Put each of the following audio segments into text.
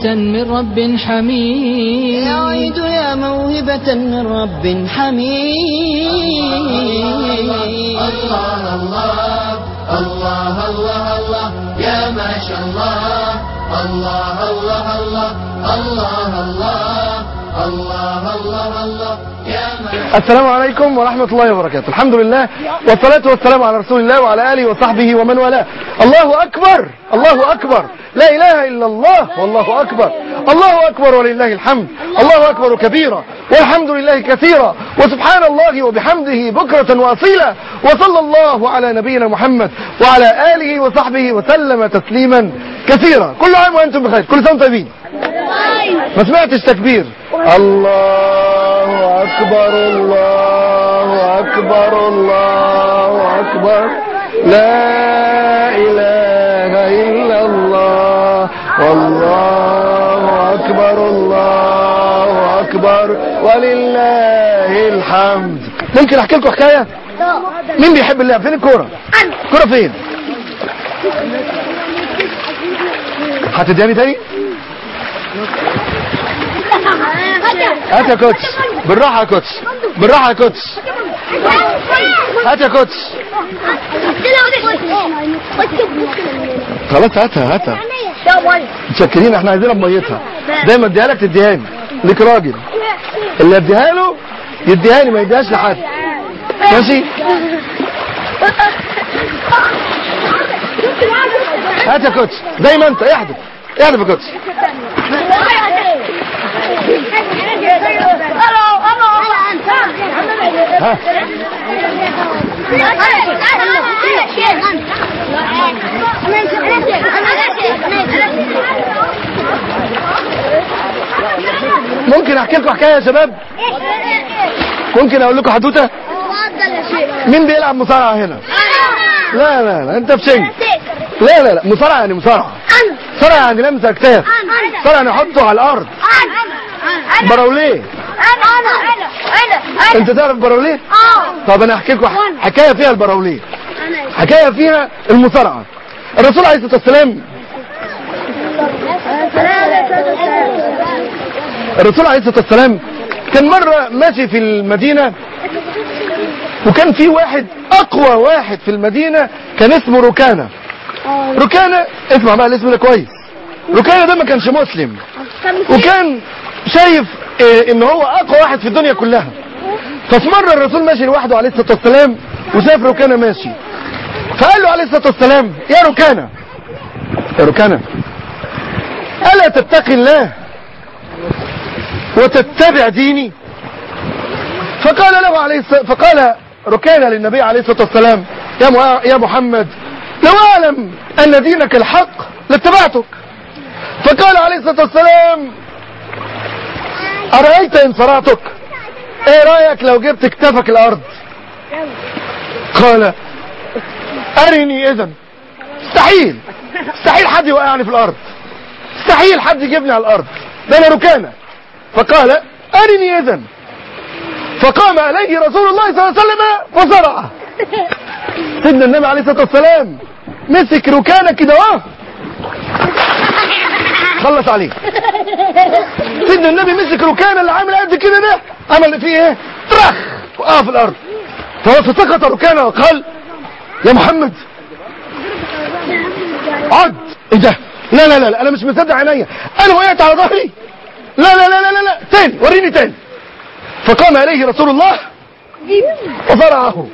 موهبة من رب حميد، يا عيد يا موهبة من رب حميد. الله الله الله الله الله يا ما شاء الله. الله الله الله الله الله الله الله الله يا ما. السلام عليكم ورحمة الله وبركاته. الحمد لله والصلاة والسلام على رسول الله وعلى آله وصحبه ومن والاه. الله أكبر الله أكبر، لا إله إلا الله والله أكبر، الله أكبر ولله الحمد، الله أكبر كبيرا والحمد لله كثيرا وسبحان الله وبحمده بكرة وأصيلا. وصلى الله على نبينا محمد وعلى آله وصحبه وسلم تسليما كثيرا. كل عام وأنتم بخير، كل سنة طيبين. ما سمعتش تكبير؟ الله أكبر الله أكبر الله أكبر، لا إله إلا الله والله أكبر الله أكبر ولله الحمد. ممكن أحكي لكم حكاية؟ مين بيحب اللعب؟ فين الكورة؟ الكورة فين؟ هتدياني تاني؟ هات يا كوتش، بالراحة يا كوتش، بالراحة يا كوتش، هات يا كوتش. خلاص هاتها هاتها، متشكرين، احنا عايزينها بميتها. دايما اديها لك تديهاني، ليك راجل، اللي اديها له يديهاني ما يديهاش لحد، ماشي؟ هات يا كوتش زي ما انت، احدف احدف يا كوتش. ها ممكن احكي لكم حكايه يا شباب؟ ممكن اقول لكم حدوته؟ مين بيلعب مصارعه هنا؟ لا لا لا انت في شنج. لا لا لا مصارعه يعني مصارعه، مصارعه يعني لمس اكتاف، مصارعه يعني احطه على الارض. براوليه. انت تعرف براوليه؟ طب انا احكي لكم حكايه فيها البراوليه، حكايه فيها المصارعه. الرسول عليه الصلاه والسلام الرسول عليه الصلاه والسلام كان مره ماشي في المدينه، وكان في واحد اقوى واحد في المدينه كان اسمه ركانه. ركانه، اسمع بقى الاسم ده كويس، ركانه ده ما كانش مسلم، وكان شايف ان هو اقوى واحد في الدنيا كلها. ففي مره الرسول ماشي لوحده عليه الصلاه والسلام وشاف ركانه ماشي، فقال له عليه الصلاه والسلام: يا ركانه، يا ركانه، الا تتقي الله وتتبع ديني؟ فقال ركانه للنبي عليه الصلاه والسلام: يا محمد، لو اعلم ان دينك الحق لاتبعتك. فقال عليه الصلاه والسلام: أرأيت إن صرعتك؟ ايه رأيك لو جبت كتفك الأرض؟ قال: أرني إذن. مستحيل، مستحيل حد يوقعني في الأرض، مستحيل حد يجيبني على الأرض، ده أنا ركانة. فقال: أرني إذن. فقام عليه رسول الله صلى الله عليه وسلم وصرعه. سيدنا النبي عليه الصلاة والسلام مسك ركانة كده خلص عليه. سيدنا النبي مسك ركانه اللي عامل قد كده ده، عمل فيه ايه؟ طرخ وقع في الارض. فسقط ركانه وقال: يا محمد عد. ايه ده؟ لا لا لا انا مش مصدق عينيا، انا وقعت على ظهري. لا لا لا لا لا تاني، وريني تاني. فقام عليه رسول الله وصرعه،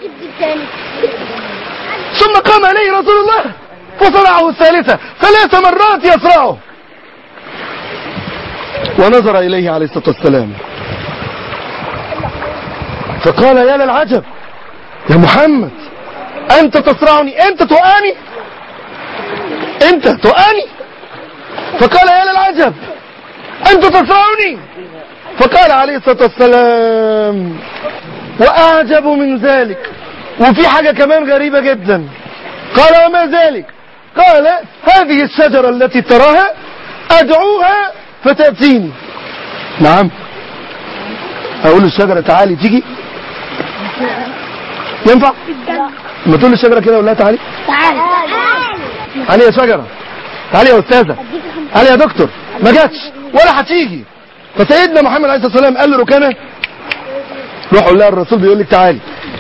ثم قام عليه رسول الله وصرعه الثالثة، 3 مرات يصرعه. ونظر إليه عليه الصلاة والسلام فقال: يا للعجب، يا محمد، أنت تصرعني؟ أنت توقعني؟ أنت توقعني؟ فقال: يا للعجب، أنت تصرعني؟ فقال عليه الصلاة والسلام: وأعجب من ذلك، وفي حاجة كمان غريبة جدا. قال: وما ذلك؟ قال: هذه الشجرة التي تراها أدعوها فتأتيني. نعم، أقول للشجرة تعالي تيجي؟ ينفع؟ ما تقول للشجرة كده ولا تعالي؟ تعالي يا شجرة، تعالي يا أستاذة، تعالي يا دكتور، ما جاتش ولا هتيجي. فسيدنا محمد عليه الصلاه والسلام قال له ركانه روح قول لها الرسول بيقول لك تعالي.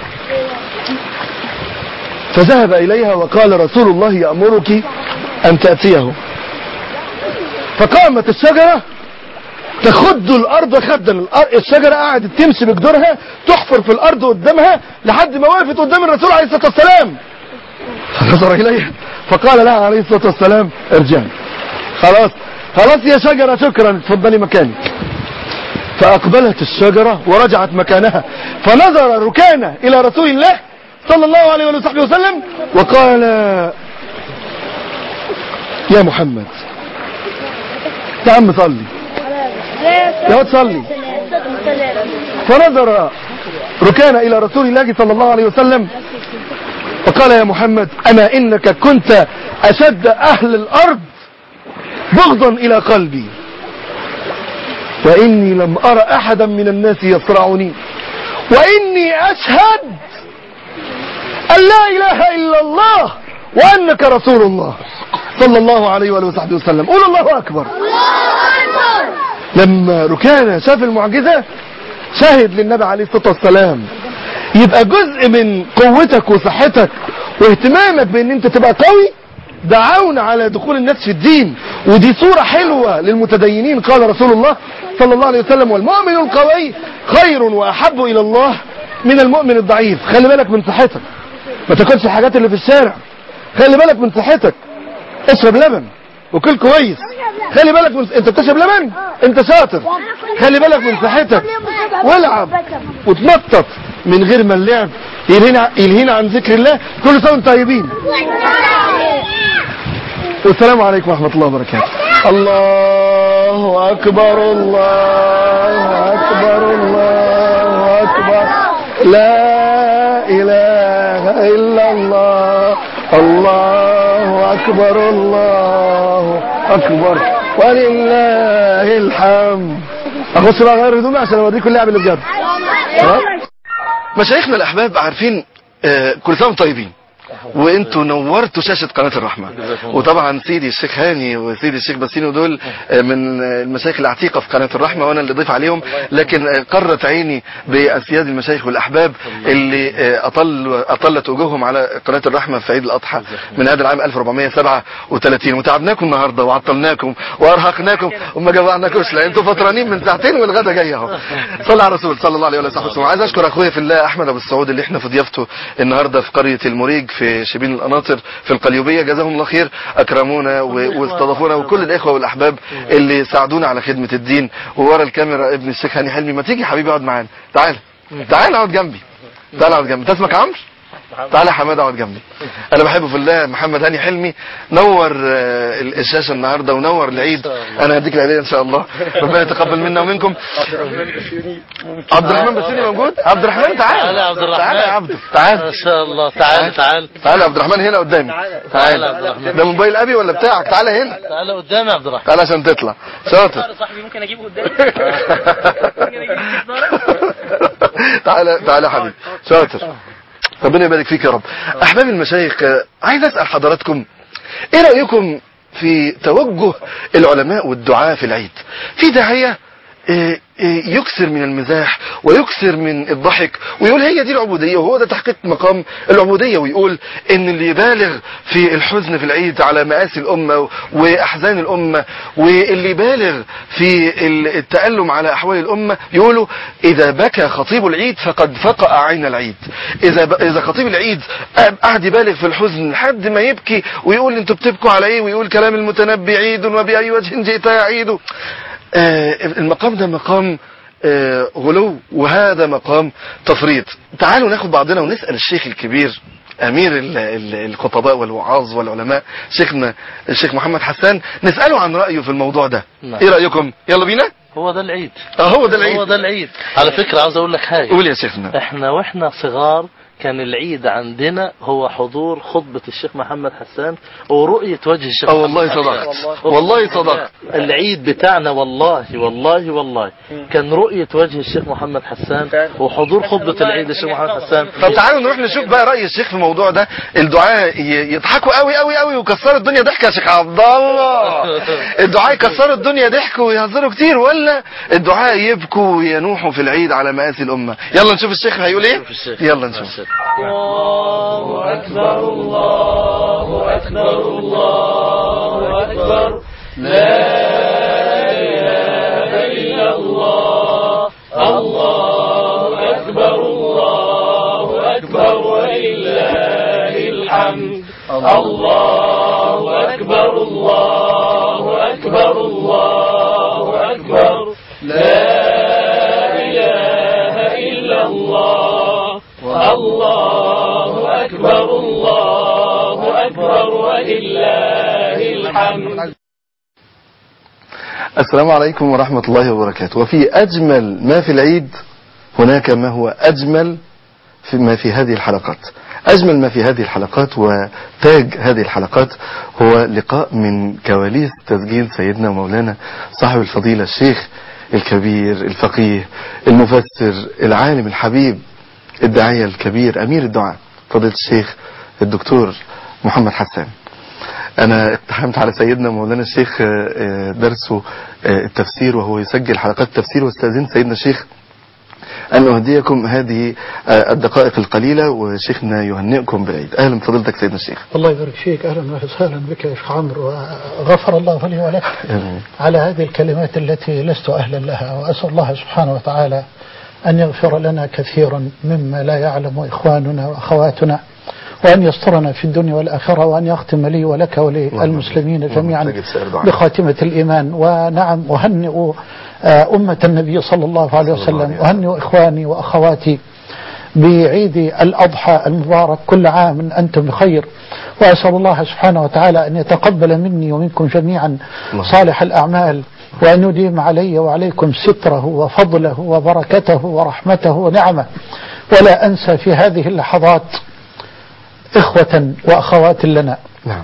فذهب اليها وقال رسول الله يأمرك ان تأتيه. فقامت الشجرة تخد الارض خدا. الشجرة قعدت تمشي بجدرها تحفر في الارض قدامها لحد ما وقفت قدام الرسول عليه الصلاة والسلام. فنظر اليها فقال لها عليه الصلاة والسلام ارجعي، خلاص يا شجرة شكرا اتفضلي مكانك. فاقبلت الشجرة ورجعت مكانها. فنظر ركانة الى رسول الله صلى الله عليه وصحبه وسلم وقال يا محمد يا عم صلي يا واد صلي. فنظر ركانة الى رسول الله صلى الله عليه وسلم وقال يا محمد اما انك كنت اشد اهل الارض بغضا الى قلبي واني لم ارى احدا من الناس يصرعني واني اشهد ان لا اله الا الله وانك رسول الله صلى الله عليه وآله وصحبه وسلم. قول الله اكبر. لما ركانة شاف المعجزة شاهد للنبي عليه الصلاة والسلام. يبقى جزء من قوتك وصحتك واهتمامك بان انت تبقى قوي دعونا على دخول الناس في الدين، ودي صورة حلوة للمتدينين. قال رسول الله صلى الله عليه وسلم والمؤمن القوي خير واحب الى الله من المؤمن الضعيف. خلي بالك من صحتك، ما تاكلش الحاجات اللي في الشارع. خلي بالك من صحتك، اشرب لبن وكل كويس. خلي بالك من انت بتشرب لبن انت شاطر. خلي بالك من صحتك والعب وتنطط من غير ما اللعب يلهينا عن ذكر الله. كل سنه وانتم طيبين. والسلام عليكم ورحمه الله وبركاته. الله اكبر الله اكبر الله اكبر لا اله الا الله الله اكبر الله اكبر ولله الحمد. اخش بقى غير هدومي عشان اوريكم اللعب اللي بجد. مشايخنا الاحباب عارفين كل سنه وانتم طيبين، وانتوا نورتوا شاشة قناة الرحمة. وطبعا سيدي الشيخ هاني وسيدي الشيخ باسينو دول من المشايخ العتيقة في قناة الرحمة وانا اللي ضيف عليهم، لكن قرت عيني باسياد المشايخ والاحباب اللي اطلت وجوههم على قناة الرحمة في عيد الاضحى من هذا العام 1437. وتعبناكم النهاردة وعطلناكم وارهقناكم وما جوعناكوش لان انتوا فطرانين من ساعتين والغدا جاي اهو. صلى على الرسول صلى الله عليه وسلم. عايز اشكر اخويا في الله احمد ابو السعود اللي احنا في ضيافته النهارده في قرية المريج في شبين القناطر في القليوبية. جزاهم الله خير، اكرمونا واستضافونا، وكل الاخوة والاحباب اللي ساعدونا على خدمة الدين. وورا الكاميرا ابن الشيخ هاني حلمي. ما تيجي حبيبي اقعد معانا، تعال اقعد جنبي، انت اسمك عمرو؟ تعالى يا حماد اقعد جنبي. انا بحبه في الله محمد هاني حلمي. نور الشاشه النهارده ونور العيد. انا هديك العيديه ان شاء الله، ربنا يتقبل منا ومنكم. عبد الرحمن بسيوني موجود؟ عبد الرحمن تعال. تعال يا عبد تعال ان شاء الله. تعال يا عبد الرحمن هنا قدامي. تعال. ده موبايل ابي ولا بتاعك؟ تعال هنا. تعال قدامي يا عبد الرحمن. تعال عشان تطلع شاطر. صاحبي ممكن اجيبه قدامي. تعال يا حبيبي شاطر. ربنا يبارك فيك يا رب. احباب المشايخ، عايز اسال حضراتكم ايه رايكم في توجه العلماء والدعاة في العيد؟ في داعية يكثر من المزاح ويكثر من الضحك ويقول هي دي العبودية وهو ده تحقيق مقام العبودية، ويقول ان اللي يبالغ في الحزن في العيد على مآسي الأمة وأحزان الأمة، واللي يبالغ في التألم على أحوال الأمة يقولوا إذا بكى خطيب العيد فقد فقأ عين العيد. إذا خطيب العيد قعد يبالغ في الحزن لحد ما يبكي ويقول انتوا بتبكوا على ايه، ويقول كلام المتنبي عيد وبأي وجه جئت يا عيد. المقام ده مقام غلو، وهذا مقام تفريط. تعالوا ناخد بعضنا ونسأل الشيخ الكبير امير الخطباء والوعاظ والعلماء شيخنا الشيخ محمد حسان، نسأله عن رأيه في الموضوع ده. ايه رأيكم؟ يلا بينا. هو ده العيد. هو ده العيد. على فكرة عاوز اقول لك حاجة. قول يا شيخنا. احنا واحنا صغار كان العيد عندنا هو حضور خطبة الشيخ محمد حسان ورؤية وجه الشيخ محمد والله حسان. صدقت والله صدقت. العيد بتاعنا والله كان رؤية وجه الشيخ محمد حسان وحضور خطبة العيد الشيخ محمد حسان. طب تعالوا نروح نشوف بقى رأي الشيخ في الموضوع ده. الدعاء يضحكوا قوي قوي قوي ويكسروا الدنيا ضحك يا شيخ عبد الله. الدعاء يكسروا الدنيا ضحك ويهزروا كتير، ولا الدعاء يبكوا وينوحوا في العيد على مآسي الأمة؟ يلا نشوف الشيخ هيقول ايه. يلا نشوف. الله أكبر الله أكبر الله أكبر لا إله إلا الله الله أكبر الله أكبر ولله الحمد الله أكبر الله أكبر الله أكبر لا إله إلا الله الله أكبر الله أكبر ولله الحمد. السلام عليكم ورحمة الله وبركاته. وفي أجمل ما في العيد هناك ما هو أجمل ما في هذه الحلقات. أجمل ما في هذه الحلقات وتاج هذه الحلقات هو لقاء من كواليس تسجيل سيدنا مولانا صاحب الفضيلة الشيخ الكبير الفقيه المفسر العالم الحبيب الداعية الكبير أمير الدعاء فضيلة الشيخ الدكتور محمد حسان. أنا اقتحمت على سيدنا مولانا الشيخ درسه التفسير وهو يسجل حلقات التفسير، واستاذن سيدنا الشيخ أن أهديكم هذه الدقائق القليلة وشيخنا يهنئكم بالعيد. أهلا بفضلتك سيدنا الشيخ. الله يبارك فيك. أهلا وسهلا بك يا شيخ عمرو، وغفر الله لي ولك على هذه الكلمات التي لست أهلا لها، وأسأل الله سبحانه وتعالى أن يغفر لنا كثيرا مما لا يعلم إخواننا وأخواتنا، وأن يسترنا في الدنيا والآخرة، وأن يختم لي ولك وللمسلمين جميعا بخاتمة الإيمان. ونعم أهنئ أمة النبي صلى الله عليه وسلم، أهنئ إخواني وأخواتي بعيد الأضحى المبارك، كل عام أنتم بخير، وأسأل الله سبحانه وتعالى أن يتقبل مني ومنكم جميعا صالح الأعمال، وأن يديم علي وعليكم ستره وفضله وبركته ورحمته ونعمه. ولا أنسى في هذه اللحظات إخوة وأخوات لنا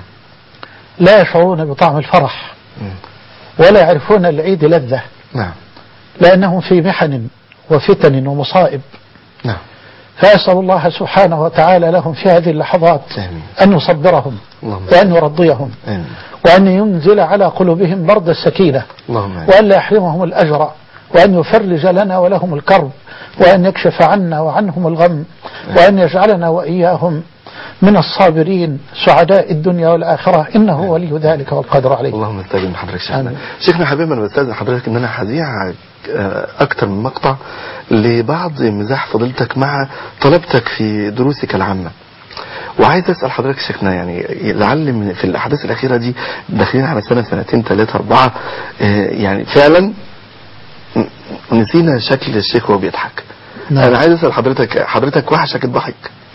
لا يشعرون بطعم الفرح ولا يعرفون العيد لذة، لأنهم في محن وفتن ومصائب. فأسأل الله سبحانه وتعالى لهم في هذه اللحظات أن يصبرهم وأن يرضيهم وأن ينزل على قلوبهم برد السكينة، وأن لا يحرمهم الأجر، وأن يفرج لنا ولهم الكرب، وأن يكشف عنا وعنهم الغم، وأن يجعلنا وإياهم من الصابرين سعداء الدنيا والآخرة، إنه ولي ذلك والقدر عليه. اللهم استاذن حضرتك شيخنا. شيخنا حبيبي، أنا بستاذن حضرتك إن أنا هذيع أكتر من مقطع لبعض مزاح فضيلتك مع طلبتك في دروسك العامة، وعايز أسأل حضرتك شيخنا، يعني لعل في الأحداث الأخيرة دي داخلين على سنة 2 3 4 يعني فعلا نسينا شكل الشيخ وهو بيضحك. أنا عايز أسأل حضرتك وحشك الضحك؟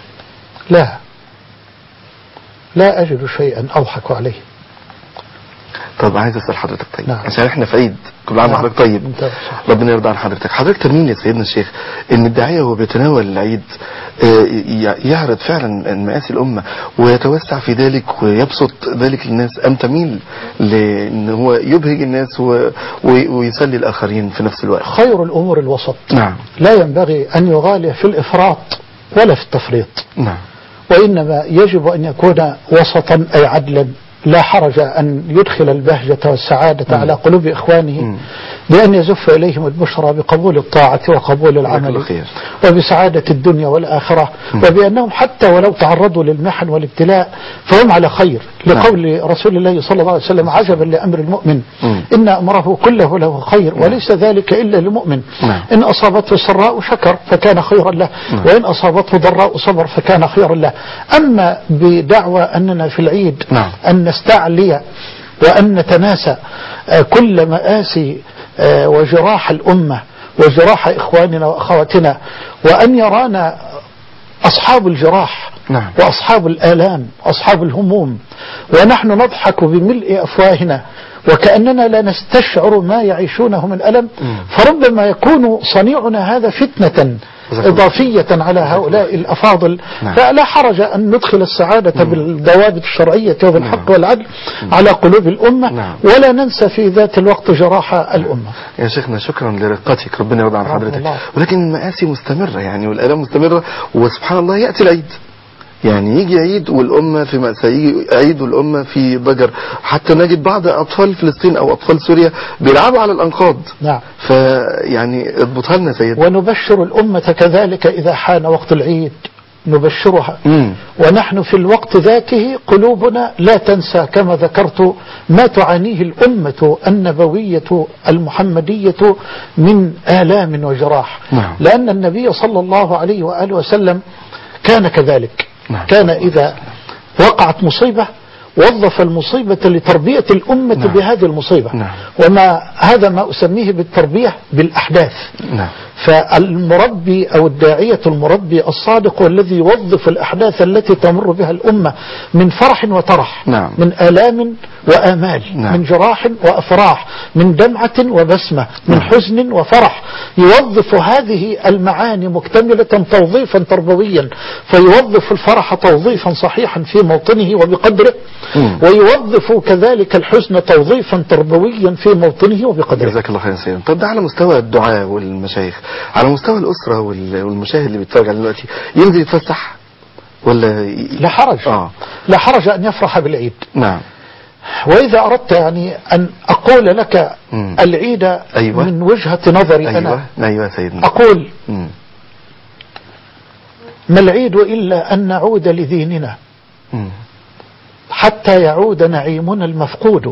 لا أجد شيئا أضحك عليه. طب عايز أسأل حضرتك طيب عشان احنا في عيد، كل عام وحضرتك طيب، ربنا يرضى عن حضرتك ترمين يا سيدنا الشيخ ان الداعية وهو بيتناول العيد يعرض فعلا مآسي الأمة ويتوسع في ذلك ويبسط ذلك للناس، أم تميل لأن هو يبهج الناس ويسلي الآخرين في نفس الوقت؟ خير الأمور الوسط. لا ينبغي أن يغالي في الإفراط ولا في التفريط. وإنما يجب أن يكون وسطا أي عدلا، لا حرج أن يدخل البهجة والسعادة على قلوب إخوانه بأن يزف إليهم البشرى بقبول الطاعة وقبول العمل وبسعادة الدنيا والآخرة، وبأنهم حتى ولو تعرضوا للمحن والابتلاء فهم على خير، لقول رسول الله صلى الله عليه وسلم: عجبا لأمر المؤمن إن أمره كله له خير وليس ذلك إلا للمؤمن، إن أصابته سراء شكر فكان خيرا له، وإن أصابته ضراء صبر فكان خيرا له. أما بدعوى أننا في العيد أن نستعلي وأن نتناسى كل مآسي وجراح الأمة وجراح إخواننا وأخواتنا، وأن يرانا أصحاب الجراح نعم. وأصحاب الآلام وأصحاب الهموم، ونحن نضحك بملء أفواهنا وكأننا لا نستشعر ما يعيشونه من ألم. فربما يكون صنيعنا هذا فتنة إضافية على هؤلاء الأفاضل. فلا حرج أن ندخل السعادة بالضوابط الشرعية وبالحق والعدل على قلوب الأمة، ولا ننسى في ذات الوقت جراح الأمة. يا شيخنا شكرا لرقتك، ربنا يرضى عن حضرتك. ولكن المآسي مستمرة يعني، والآلام مستمرة، وسبحان الله يأتي العيد، يعني يجي عيد والأمة في مأساة، يجي عيد والأمة في ضجر. حتى نجد بعض أطفال فلسطين أو أطفال سوريا بيلعبوا على الأنقاض. نعم. فيعني اضبطها لنا سيد. ونبشر الأمة كذلك إذا حان وقت العيد نبشرها. ونحن في الوقت ذاته قلوبنا لا تنسى كما ذكرت ما تعانيه الأمة النبوية المحمدية من آلام وجراح. لأن النبي صلى الله عليه وآله وسلم كان كذلك. كان إذا وقعت مصيبة وظف المصيبة لتربية الأمة بهذه المصيبة. وما هذا ما أسميه بالتربية بالأحداث. فالمربي أو الداعية المربي الصادق هو الذي يوظف الأحداث التي تمر بها الأمة من فرح وترح، من آلام وآمال، من جراح وأفراح، من دمعة وبسمة، من حزن وفرح. يوظف هذه المعاني مكتملة توظيفا تربويا، فيوظف الفرح توظيفا صحيحا في موطنه وبقدره، ويوظف كذلك الحزن توظيفا تربويا في موطنه وبقدره. جزاك الله خير سيدنا. طب ده على مستوى الدعاء والمشايخ، على مستوى الأسرة والمشاهد اللي بيتفرج على دلوقتي، ينزل يتفسح ولا لا حرج. لا حرج أن يفرح بالعيد. نعم. وإذا أردت يعني أن أقول لك العيد من وجهة نظري أنا سيدنا. أقول ما العيد إلا أن نعود لديننا حتى يعود نعيمنا المفقود.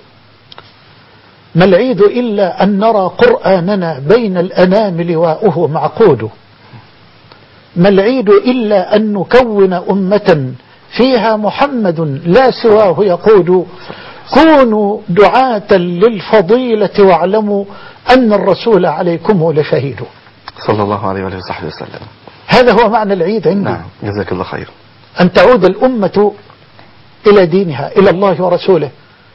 ما العيد إلا أن نرى قرآننا بين الأنام لواؤه معقود. ما العيد إلا أن نكون أمة فيها محمد لا سواه يقود. كونوا دعاة للفضيلة واعلموا أن الرسول عليكم لشهيد. صلى الله عليه وآله وصحبه وسلم. هذا هو معنى العيد عندي. نعم. جزاك الله خير. أن تعود الأمة إلى دينها، إلى الله ورسوله.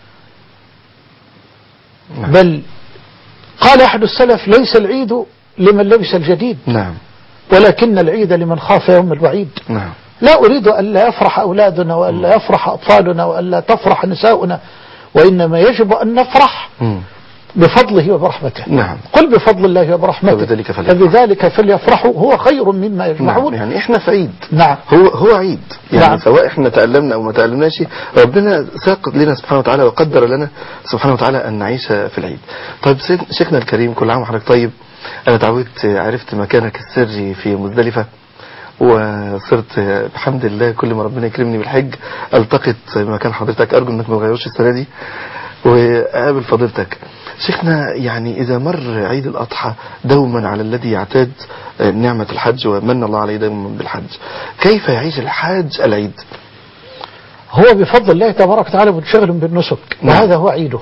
بل قال أحد السلف ليس العيد لمن لبس الجديد، ولكن العيد لمن خاف يوم الوعيد. لا أريد أن لا يفرح أولادنا وأن لا يفرح أطفالنا وأن لا تفرح نساؤنا، وإنما يجب أن نفرح بفضله وبرحمته. قل بفضل الله وبرحمته فبذلك فليفرحوا هو خير مما يجمعون. يعني احنا في عيد. هو عيد يعني. سواء احنا تألمنا او ما تألمناش، ربنا ساقط لنا سبحانه وتعالى وقدر لنا سبحانه وتعالى ان نعيش في العيد. طيب شيخنا الكريم، كل عام وحضرتك طيب. انا تعودت عرفت مكانك السري في مزدلفة، وصرت بحمد الله كل ما ربنا يكرمني بالحج التقط مكان حضرتك. ارجو انك ما تغيرش السنة دي وقابل فضيلتك. شيخنا يعني إذا مر عيد الأضحى دوما على الذي يعتاد نعمة الحج ومن الله عليه دوما بالحج، كيف يعيش الحاج العيد؟ هو بفضل الله تبارك وتعالى منشغل بالنسك، وهذا هو عيده.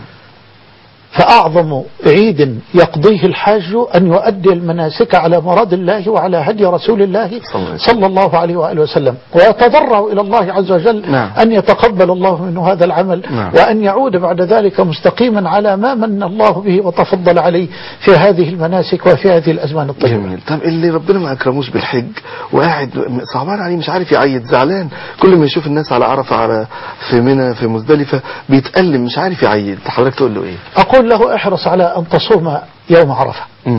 فأعظم عيد يقضيه الحاج أن يؤدي المناسك على مراد الله وعلى هدي رسول الله صلى الله عليه وآله وسلم، ويتضرع إلى الله عز وجل أن يتقبل الله منه هذا العمل، وأن يعود بعد ذلك مستقيما على ما من الله به وتفضل عليه في هذه المناسك وفي هذه الأزمان الطيبة. جميل. طب اللي ربنا ما أكرموش بالحج وقاعد صعبان عليه، مش عارف يعيد، زعلان، كل ما يشوف الناس على عرفة، على في منى، في مزدلفة، بيتألم، مش عارف يعيد، حضرتك تقول له إيه؟ أقول له احرص على أن تصوم يوم عرفة.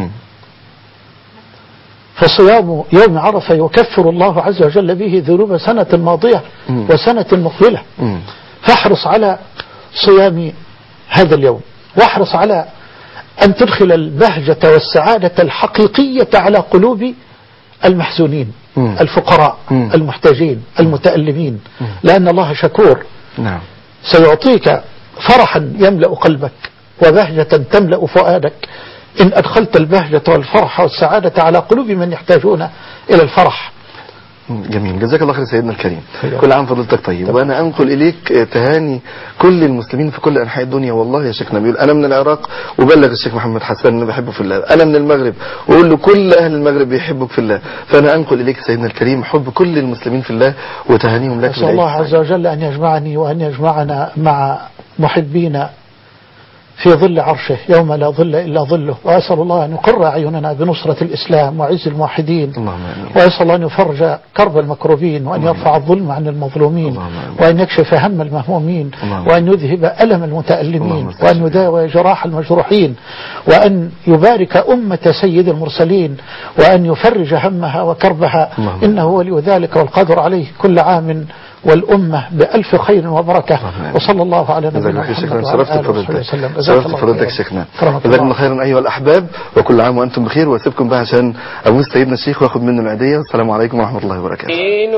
فصيام يوم عرفة يكفر الله عز وجل به ذنوب سنة ماضية وسنة مقبلة. فاحرص على صيام هذا اليوم، واحرص على أن تدخل البهجة والسعادة الحقيقية على قلوب المحزونين الفقراء المحتاجين المتألمين، لأن الله شكور. سيعطيك فرحا يملأ قلبك وبهجة تملأ فؤادك إن أدخلت البهجة والفرح والسعادة على قلوب من يحتاجون إلى الفرح. جميل، جزاك الله خير سيدنا الكريم. كل عام فضلتك طيب. وانا انقل اليك تهاني كل المسلمين في كل انحاء الدنيا. والله يا شيخنا بيقول انا من العراق وبلغ الشيخ محمد حسان انه بحبه في الله. انا من المغرب وقول له كل اهل المغرب بيحبك في الله. فانا انقل اليك سيدنا الكريم حب كل المسلمين في الله وتهانيهم لك. اسال الله عز وجل ان يجمعني وان يجمعنا مع محبين في ظل عرشه يوم لا ظل إلا ظله. وأسأل الله أن يقر أعيننا بنصرة الإسلام وعز الموحدين. وأسأل الله أن يفرج كرب المكروبين وأن يرفع الظلم عن المظلومين وأن يكشف هم المهمومين وأن يذهب ألم المتألمين وأن يداوي جراح المجروحين وأن يبارك أمة سيد المرسلين وأن يفرج همها وكربها إنه ولي ذلك والقادر عليه. كل عام والأمة بألف خير وبركة. وصلى الله على نبينا محمد وعلى آله وصحبه وسلم. شرفت فضلتك شيخنا. جزاكم خيرا أيها الأحباب وكل عام وأنتم بخير. واسيبكم بقى عشان أبوس سيدنا الشيخ وأخذ منه العيدية. والسلام عليكم ورحمة الله وبركاته.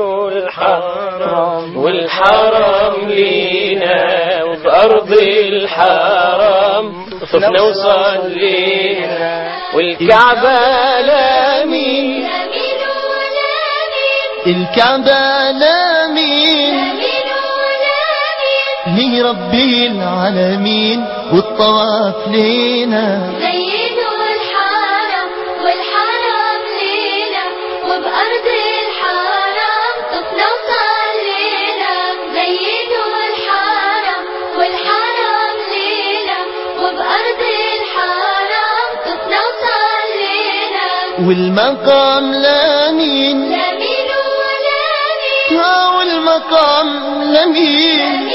الحرم والحرم لينا وبأرض الحرم طفنا وصلينا والكعبة لامين الكعبة لامين لرب العالمين والطواف لينا زينوا الحرم والحرم لينا وبأرض الحرم طفنا وصلينا. زينوا الحرم والحرم لينا وبأرض الحرم طفنا وصلينا. والمقام لامين والمقام لمين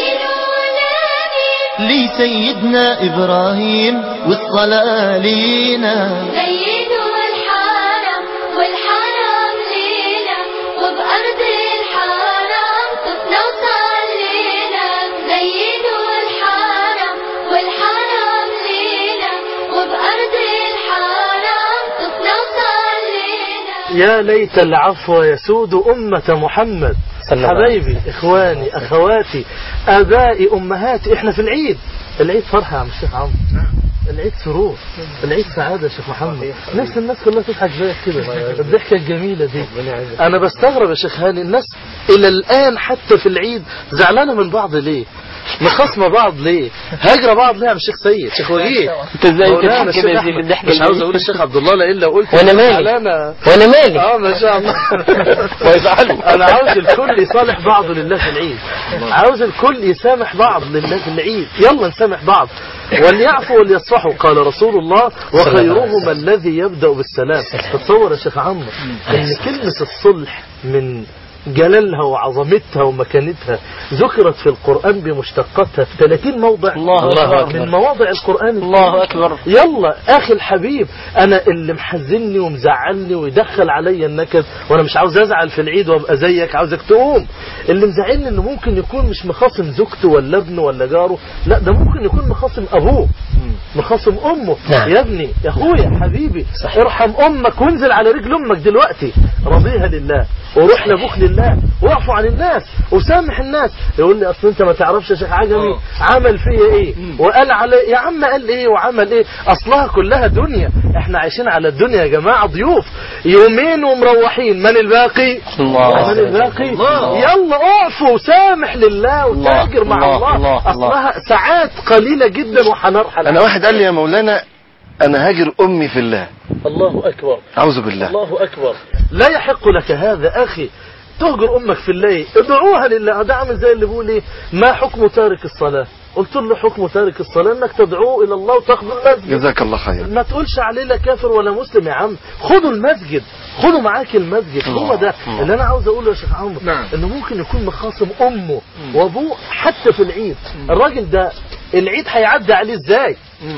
لسيدنا إبراهيم والصلاة لينا. زينوا الحرم والحرم لينا وبأرض الحرم طفنا وصلينا. زينوا الحرم والحرم لينا وبأرض الحرم طفنا وصلينا. يا ليت العفو يسود أمة محمد. حبايبي إخواني أخواتي آبائي أمهاتي، إحنا في العيد. العيد فرحة يا عم الشيخ عمرو، العيد سرور، العيد سعادة يا شيخ محمد. نفس الناس كلها تضحك زيك كده الضحكة الجميلة دي. أنا بستغرب يا شيخ هاني الناس إلى الآن حتى في العيد زعلانة من بعض ليه؟ مخاصمة بعض ليه؟ هاجرة بعض ليه يا عم الشيخ سيد؟ شيخ وجيه انت ازاي تضحك كده زي الضحكة؟ مش عاوز اقول الشيخ عبد الله الا قلت وانا مالي ما شاء الله. انا عاوز الكل يصالح بعضه لله في العيد، عاوز الكل يسامح بعض لله في العيد. يلا نسامح بعض وليعفوا وليصفحوا. قال رسول الله وخيرهم الذي يبدأ بالسلام. تتصور يا شيخ عمرو ان كلمة الصلح من جلالها وعظمتها ومكانتها ذكرت في القرآن بمشتقاتها في 30 موضع. الله من مواضع القرآن. الله أكبر. يلا أخي الحبيب، أنا اللي محزني ومزعلني ويدخل علي النكد وأنا مش عاوز أزعل في العيد وأبقى زيك عاوزك تقوم. اللي مزعلني إنه ممكن يكون مش مخاصم زوجته ولا ابنه ولا جاره، لا ده ممكن يكون مخاصم أبوه، مخاصم أمه. يا ابني يا أخويا حبيبي ارحم أمك وانزل على رجل أمك دلوقتي، رضيها لله وروح لأبوك لله واعفوا عن الناس وسامح الناس. يقول لي اصل انت ما تعرفش يا شيخ عجمي عمل فيا ايه وقال علي. يا عم قال ايه وعمل ايه؟ اصلها كلها دنيا، احنا عايشين على الدنيا يا جماعه ضيوف يومين ومروحين. من الباقي؟ الله. من الباقي؟ الله. يلا اعفوا وسامح لله وتاجر مع الله. اصلها ساعات قليله جدا وهنرحل. انا واحد قال لي يا مولانا انا هاجر امي في الله. الله اكبر. اعوذ بالله. الله اكبر. لا يحق لك هذا اخي. تهجر امك في الله، ادعوها لله. ده عامل زي اللي بيقول ايه ما حكم تارك الصلاه؟ قلت له حكم تارك الصلاه انك تدعوه الى الله وتاخذ المسجد. جزاك الله خير. ما تقولش عليه لا كافر ولا مسلم يا عم، خدوا المسجد، خدوا معاك المسجد. هو ده اللي انا عاوز اقوله يا شيخ عمرو. انه ممكن يكون مخاصم امه وابوه حتى في العيد. الراجل ده العيد هيعدي عليه ازاي؟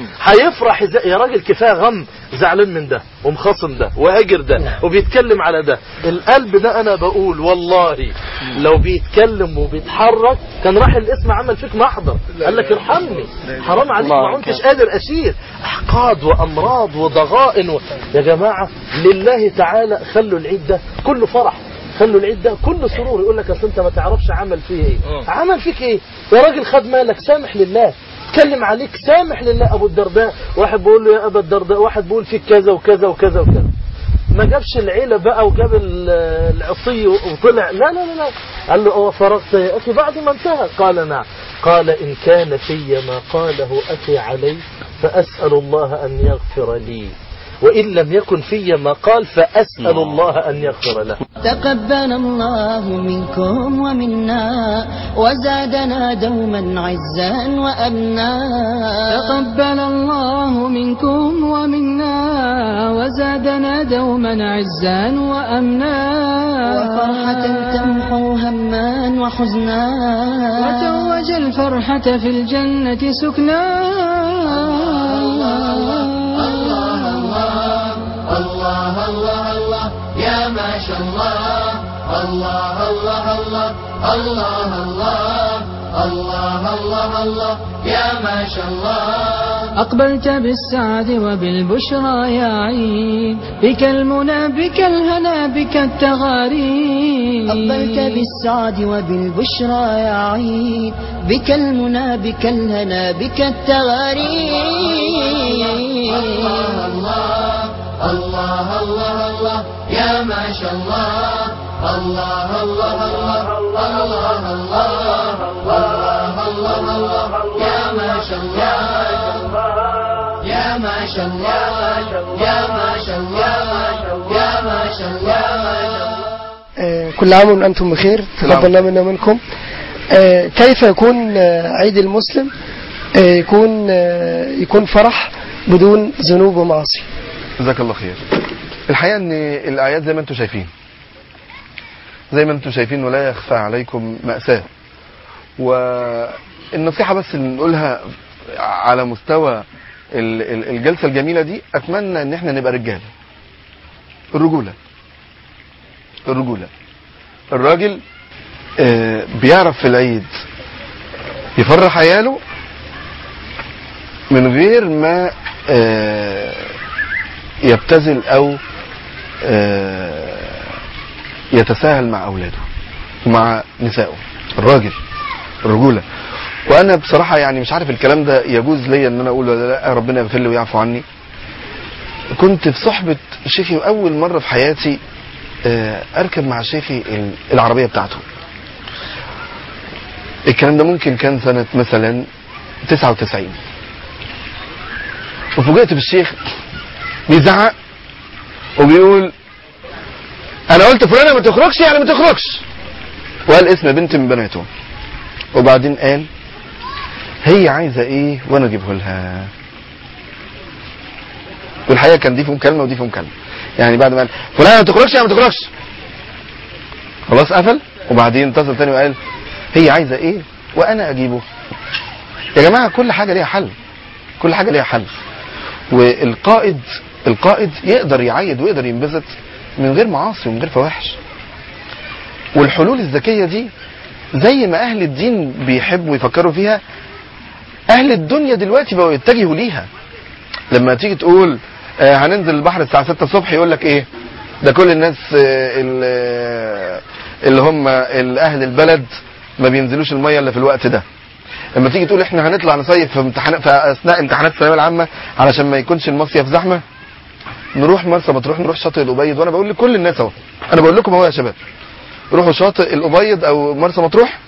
هيفرح ازاي؟ يا راجل كفايه غم، زعلان من ده ومخاصم ده وهاجر ده وبيتكلم على ده. القلب ده انا بقول والله لو بيتكلم وبيتحرك كان راح الاسم عمل فيك محضر قال لك ارحمني، حرام عليك ما كنتش قادر اشيل احقاد وامراض وضغائن يا جماعه لله تعالى خلوا العيد ده كله فرح، خلوا العيد ده كله سرور. يقول لك اصل انت ما تعرفش عمل فيه ايه. عمل فيك ايه يا راجل؟ خد مالك، سامح لله، اتكلم عليك سامح لله. ابو الدرداء واحد بيقول له يا ابا الدرداء، واحد بيقول فيك كذا وكذا وكذا وكذا. ما جابش العيلة بقى وجاب العصي وطلع، لا لا لا، قال له هو فرغت يا أخي بعد ما انتهى؟ قال نعم. قال إن كان في ما قاله أخي علي فأسأل الله أن يغفر لي، وإن لم يكن في ما قال فأسأل الله أن يغفر له. تقبل الله منكم ومنا وزادنا دوما عزا وأمنا. تقبل الله منكم ومنا وزادنا دوما عزا وأمنا. وفرحة تمحو هما وحزنا وتوج الفرحة في الجنة سكنا. الله الله الله يا ما شاء الله. الله الله الله الله الله الله الله الله يا ما شاء الله. أقبلت بالسعد وبالبشرى يا عيد، بك المنى بك الهنا بك التغاريد. أقبلت بالسعد وبالبشرى يا عيد، بك المنى بك الهنا بك التغاريد. الله الله الله الله يا ما شاء الله. الله الله الله الله الله الله الله يا ما شاء الله. يا ما شاء الله يا ما شاء الله يا ما شاء الله. كل عام وأنتم بخير، تقبلنا منا منكم. كيف يكون عيد المسلم يكون فرح بدون ذنوب ومعاصي؟ جزاك الله خير. الحقيقة ان الاعياد زي ما انتم شايفين ولا يخفى عليكم مأساة، والنصيحة بس اللي نقولها على مستوى الجلسة الجميلة دي، اتمنى ان احنا نبقى رجال. الرجولة الراجل بيعرف في العيد يفرح عياله من غير ما يبتذل او يتساهل مع اولاده ومع نسائه. الرجولة. وانا بصراحة يعني مش عارف الكلام ده يجوز ليا ان انا اقول ولا لا، ربنا يغفر لي ويعفو عني. كنت في صحبة شيخي اول مرة في حياتي اركب مع شيخي العربية بتاعته. الكلام ده ممكن كان سنة مثلا 99. وفوجئت بالشيخ بيزعق وبيقول انا قلت فلانة ما تخرجش يعني ما تخرجش، وقال اسم بنت من بناته. وبعدين قال هي عايزة ايه وانا اجيبه لها. والحقيقة كان دي فيهم كلمة ودي فيهم كلمة، يعني بعد ما قال فلانة ما تخرجش يعني ما تخرجش خلاص قفل، وبعدين اتصل تاني وقال هي عايزة ايه وانا اجيبه. يا جماعة كل حاجة ليها حل. والقائد يقدر يعيد ويقدر ينبسط من غير معاصي ومن غير فواحش. والحلول الذكية دي زي ما اهل الدين بيحبوا يفكروا فيها، اهل الدنيا دلوقتي بقوا يتجهوا ليها. لما تيجي تقول هننزل البحر الساعة 6 الصبح، يقول لك ايه ده كل الناس اللي هم اهل البلد ما بينزلوش المية الا في الوقت ده. لما تيجي تقول احنا هنطلع نصيف في اثناء امتحانات الثانويه العامه علشان ما يكونش المصيف زحمه، نروح مرسى مطروح، نروح شاطئ الابيض. وانا بقول لكل الناس اهو، انا بقول لكم اهو يا شباب، روحوا شاطئ الابيض او مرسى مطروح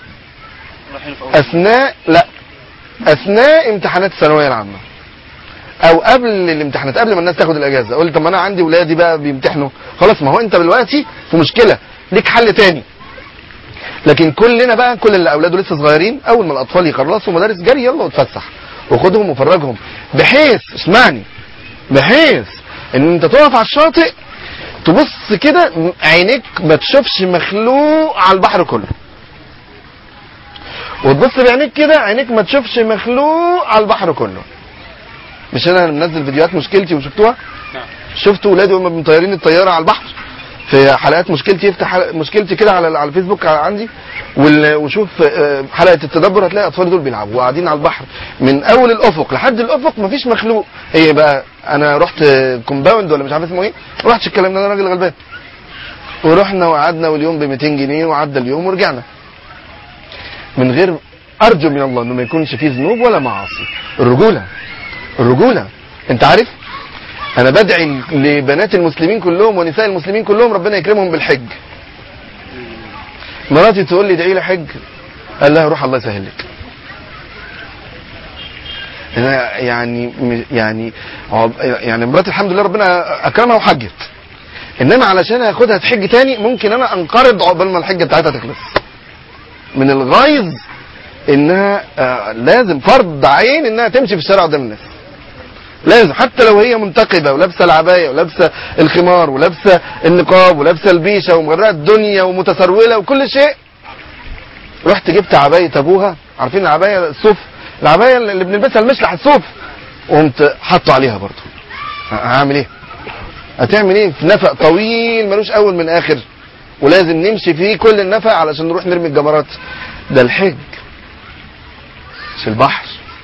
اثناء امتحانات الثانويه العامه او قبل الامتحانات، قبل ما الناس تاخد الاجازه. قلت طب ما انا عندي ولادي بقى بيمتحنوا، خلاص ما هو انت دلوقتي في مشكله، ليك حل تاني. لكن كلنا بقى، كل اللي اولاده لسه صغيرين، اول ما الاطفال يخلصوا مدارس جري يلا وتفسح وخدهم وفرجهم، بحيث اسمعني، بحيث ان انت تقف على الشاطئ تبص كده عينيك ما تشوفش مخلوق على البحر كله، وتبص بعينيك كده عينيك ما تشوفش مخلوق على البحر كله. مش انا منزل فيديوهات مشكلتي وشفتوها؟ شفتوا ولادي وهم مطيرين الطياره على البحر في حلقات مشكلتي. يفتح مشكلتي كده على الفيسبوك عندي وشوف حلقه التدبر، هتلاقي الاطفال دول بيلعبوا وقاعدين على البحر من اول الافق لحد الافق مفيش مخلوق. ايه بقى، انا رحت كومباوند ولا مش عارف اسمه ايه، ما رحتش الكلام ده، انا راجل غلبان، ورحنا وقعدنا واليوم ب 200 جنيه وعدى اليوم ورجعنا من غير، ارجو من الله انه ما يكونش فيه ذنوب ولا معاصي. الرجوله انت عارف انا بدعي لبنات المسلمين كلهم ونساء المسلمين كلهم ربنا يكرمهم بالحج. مراتي تقول لي ادعي لي حج، قال لها روح الله يسهل لك. يعني مراتي الحمد لله ربنا اكرمها وحجت، انما علشان اخدها تحج تاني ممكن انا انقرض عقبال ما الحجه بتاعتها تخلص من الغيظ انها لازم فرض عين انها تمشي في الشارع قدام الناس، لازم حتى لو هي منتقبه ولابسه العبايه ولابسه الخمار ولابسه النقاب ولابسه البيشه ومغرقه الدنيا ومتسروله وكل شيء. رحت جبت عبايه ابوها، عارفين العبايه الصوف، العبايه اللي بنلبسها المشلح الصوف، وقمت حاطه عليها برضه. هعمل ايه؟ هتعمل ايه في نفق طويل ملوش اول من اخر ولازم نمشي فيه كل النفق علشان نروح نرمي الجمرات؟ ده الحج مش البحر.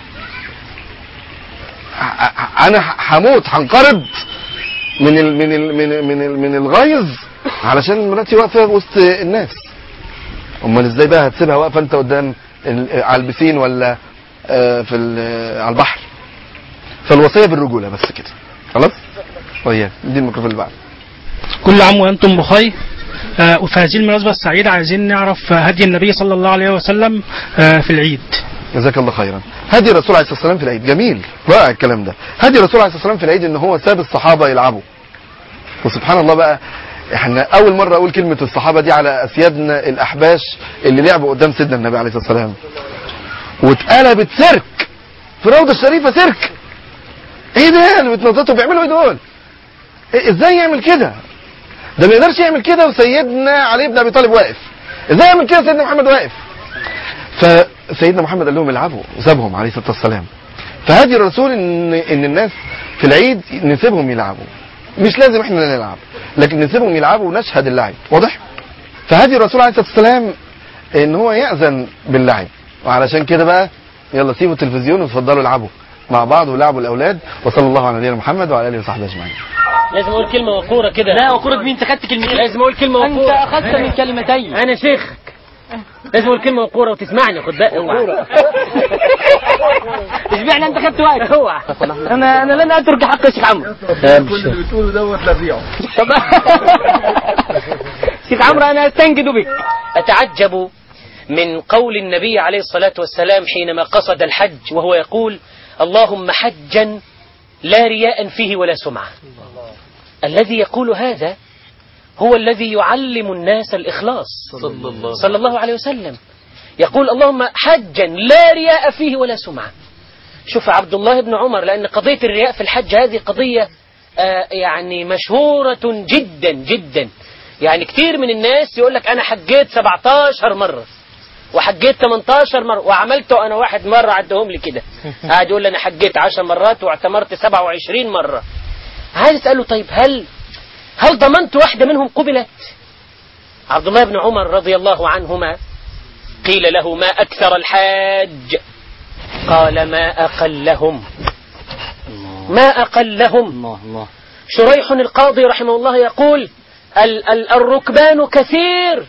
انا هموت هنقرض من الغيظ علشان مراتي واقفه وسط الناس. امال ازاي بقى هتسيبها واقفه انت قدام على البسين ولا على البحر؟ فالوصيه بالرجوله بس كده خلاص. طيب دي الميكروفون اللي بعد. كل عام وانتم بخير. وفي هذه المناسبه السعيده عايزين نعرف هدي النبي صلى الله عليه وسلم في العيد. جزاك الله خيرا. هدي الرسول عليه الصلاه والسلام في العيد جميل، رائع الكلام ده. هدي الرسول عليه الصلاه والسلام في العيد ان هو ساب الصحابه يلعبوا. وسبحان الله بقى احنا اول مره اقول كلمه الصحابه دي على اسيادنا الاحباش اللي لعبوا قدام سيدنا النبي عليه الصلاه والسلام، واتقلبت سيرك في روضه الشريفه. سيرك ايه ده اللي بتنططوا بيعملوا ايه دول؟ ازاي يعمل كده؟ ده ما يقدرش يعمل كده وسيدنا علي بن ابي طالب واقف. ازاي يعمل كده سيدنا محمد واقف؟ فسيدنا محمد قال لهم العبوا وسابهم عليه الصلاه والسلام. فهدي الرسول ان الناس في العيد نسيبهم يلعبوا، مش لازم احنا نلعب لكن نسيبهم يلعبوا ونشهد اللعب. واضح؟ فهدي الرسول عليه الصلاه والسلام ان هو يأذن باللعب، وعلشان كده بقى يلا سيبوا التلفزيون وتفضلوا العبوا مع بعض ولعبوا الاولاد. وصلى الله على نبينا محمد وعلى اله وصحبه اجمعين. لازم اقول كلمه وقوره كده. لا وقوره مين؟ انت خدت كلمتين. لازم اقول كلمه وقوره. انت اخذت من كلمتين. انا شيخك. لازم اقول كلمه وقوره وتسمعني. خد بالك اوعى. اشمعنى انت خدت وقت؟ اوعى. انا لن اترك حق الشيخ عمرو. كل اللي بتقوله دوت لبيعه. شيخ عمرو انا استنجد بك. اتعجب من قول النبي عليه الصلاه والسلام حينما قصد الحج وهو يقول اللهم حجا لا رياء فيه ولا سمعه. الذي يقول هذا هو الذي يعلم الناس الإخلاص صلى الله عليه وسلم. يقول اللهم حجا لا رياء فيه ولا سمعة. شوف عبد الله بن عمر، لأن قضية الرياء في الحج هذه قضية يعني مشهورة جدا جدا. يعني كتير من الناس يقول لك أنا حجيت 17 مرة وحجيت 18 مرة وعملت أنا واحد مرة عدهم لي كده. قاعد يقول لي أنا حجيت 10 مرات واعتمرت 27 مرة. عايز أسأله طيب هل ضمنت واحدة منهم قبلت؟ عبد الله بن عمر رضي الله عنهما قيل له ما أكثر الحاج؟ قال ما أقلهم. ما أقلهم. شريح القاضي رحمه الله يقول الركبان كثير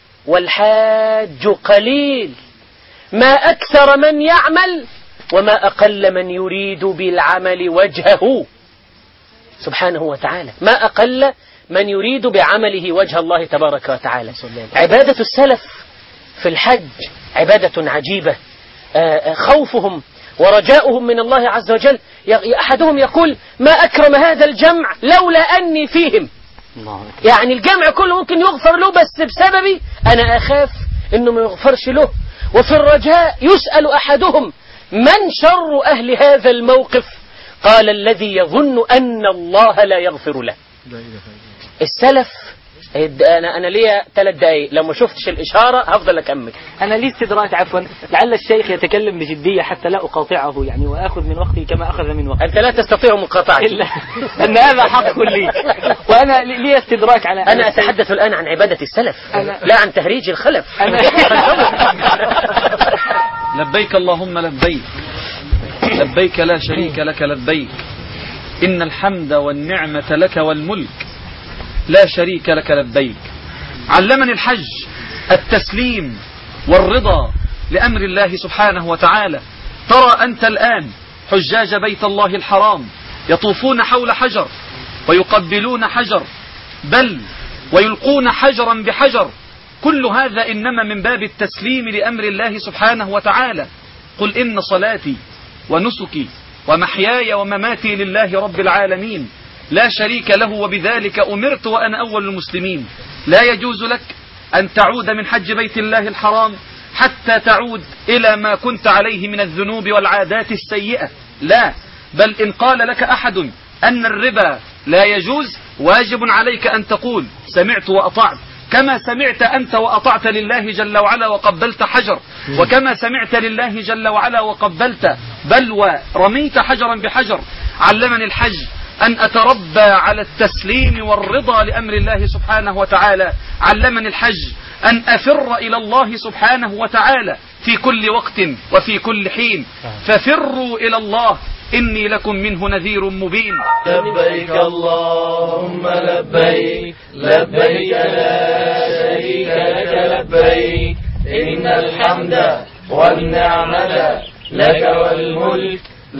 والحاج قليل، ما أكثر من يعمل وما أقل من يريد بالعمل وجهه سبحانه وتعالى. ما أقل من يريد بعمله وجه الله تبارك وتعالى. عبادة السلف في الحج عبادة عجيبة. خوفهم ورجاؤهم من الله عز وجل. أحدهم يقول ما أكرم هذا الجمع لولا أني فيهم. يعني الجمع كله ممكن يغفر له بس بسببي أنا أخاف أنه ما يغفرش له. وفي الرجاء يسأل أحدهم من شر أهل هذا الموقف؟ قال الذي يظن أن الله لا يغفر له. السلف أنا ليا 3 دقايق، لو ما شفتش الإشارة هفضل أكمل. أنا لي استدراك عفوا، لعل الشيخ يتكلم بجدية حتى لا أقاطعه يعني وأخذ من وقتي كما أخذ من وقتي. أنت لا تستطيع مقاطعتي إلا أن هذا حق لي وأنا لي استدراك على أنا أتحدث الآن عن عبادة السلف لا عن تهريج الخلف. لبيك اللهم لبيك لبيك لا شريك لك لبيك إن الحمد والنعمة لك والملك لا شريك لك لبيك. علمني الحج التسليم والرضا لأمر الله سبحانه وتعالى. ترى أنت الآن حجاج بيت الله الحرام يطوفون حول حجر ويقبلون حجر، بل ويلقون حجرا بحجر. كل هذا إنما من باب التسليم لأمر الله سبحانه وتعالى. قل إن صلاتي ونسكي ومحياي ومماتي لله رب العالمين لا شريك له وبذلك أمرت وأنا أول المسلمين. لا يجوز لك أن تعود من حج بيت الله الحرام حتى تعود إلى ما كنت عليه من الذنوب والعادات السيئة، لا، بل إن قال لك أحد أن الربا لا يجوز واجب عليك أن تقول سمعت وأطعت، كما سمعت أنت وأطعت لله جل وعلا وقبلت حجر، وكما سمعت لله جل وعلا وقبلت بل ورميت حجرا بحجر. علمني الحج أن أتربى على التسليم والرضا لأمر الله سبحانه وتعالى. علمني الحج أن أفر إلى الله سبحانه وتعالى في كل وقت وفي كل حين. ففروا إلى الله إني لكم منه نذير مبين. لبيك اللهم لبيك، لبيك لا شريك لك لبيك، إن الحمد والنعمة لك والملك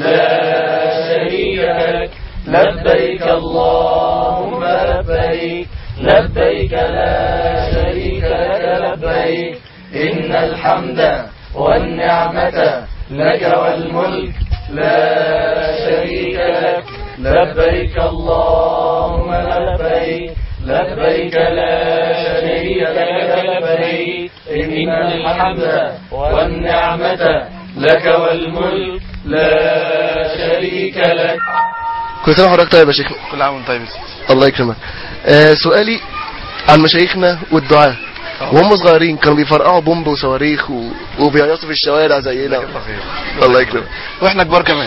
لا شريك لك. لبيك اللهم لبيك، لبيك لا شريك لك لبيك، إن الحمد والنعمة لك والملك لا شريك لك. لبيك اللهم لبيك، لبيك لا شريك لك لبيك، إن الحمد والنعمة لك والملك لا شريك لك. كل سنة وحضرتك طيب يا شيخ. كل عام وانت طيب يا سيدي. الله يكرمك. سؤالي عن مشايخنا والدعاء وهم صغيرين كانوا بيفرقعوا بومب وصواريخ وبيعيطوا في الشوارع زينا. الله يكرمك. واحنا كبار كمان.